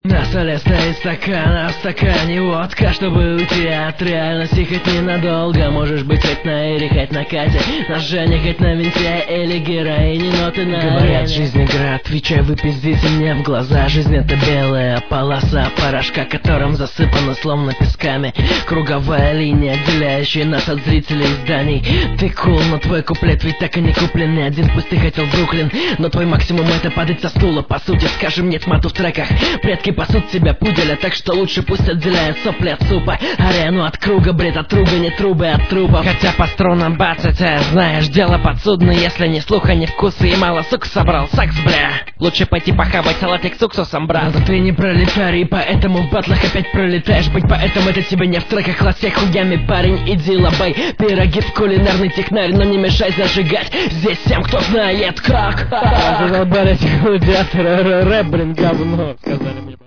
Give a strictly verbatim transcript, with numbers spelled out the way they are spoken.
На столе стоит стакан, а в стакане водка. Чтобы уйти от реальности хоть ненадолго. Можешь быть хоть на Ире, хоть на Кате, на Жене, хоть на винте или героине, но ты на Говорят, жизнь игра, отвечай, вы пиздите мне в глаза. Жизнь это белая полоса порошка, которым засыпана словно песками круговая линия, отделяющая нас от зрителей и зданий. Ты кул, но твой куплет ведь так и не куплен. Ни один пусть ты хотел в Бруклин, но твой максимум это падать со стула. По сути, скажем нет мату в треках. Предки пасут себя пуделя, так что лучше пусть отделяют сопли от супа. Арену от круга, бред от руга, не трубы от трубов. Хотя по струнам бацать, знаешь, дело подсудное. Если ни слуха, ни вкуса и мало сук собрал, сакс, бля. Лучше пойти похавать салатик с уксусом, брат. Но ты не пролетарий, поэтому в батлах опять пролетаешь. Быть поэтому это тебе не в треках, лося хуями, парень, иди лобай пироги в кулинарный технарь, но не мешай зажигать здесь всем, кто знает как. Задолбались гладиаторы, рэп, блин, говно, сказали мне.